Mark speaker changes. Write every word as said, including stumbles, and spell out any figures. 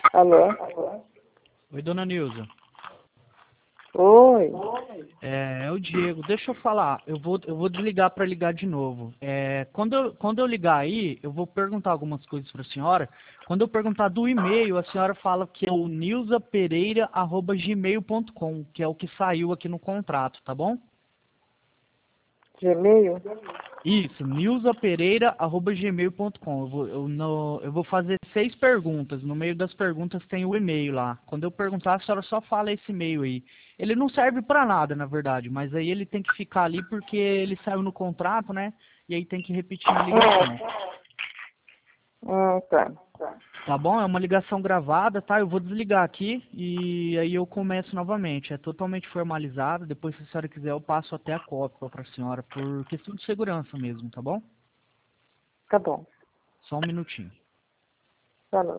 Speaker 1: Alô?
Speaker 2: Oi, dona Nilza.
Speaker 1: Oi.
Speaker 2: É, é o Diego. Deixa eu falar. Eu vou, eu vou desligar para ligar de novo. É, quando, eu, quando eu ligar aí, eu vou perguntar algumas coisas para a senhora. Quando eu perguntar do e-mail, a senhora fala que é o nilzapereira arroba gmail ponto com, que é o que saiu aqui no contrato, tá bom?
Speaker 1: Gmail?
Speaker 2: Isso, nilzapereira arroba gmail ponto com. Eu vou, eu, no, eu vou fazer seis perguntas. No meio das perguntas tem o e-mail lá. Quando eu perguntar, a senhora só fala esse e-mail aí. Ele não serve pra nada, na verdade, mas aí ele tem que ficar ali porque ele saiu no contrato, né? E aí tem que repetir na ligação.
Speaker 1: Hum, tá.
Speaker 2: Tá bom? É uma ligação gravada, tá? Eu vou desligar aqui e aí eu começo novamente. É totalmente formalizado. Depois, se a senhora quiser, eu passo até a cópia pra senhora por questão de segurança mesmo, tá bom?
Speaker 1: Tá bom.
Speaker 2: Só um minutinho.
Speaker 1: Falou.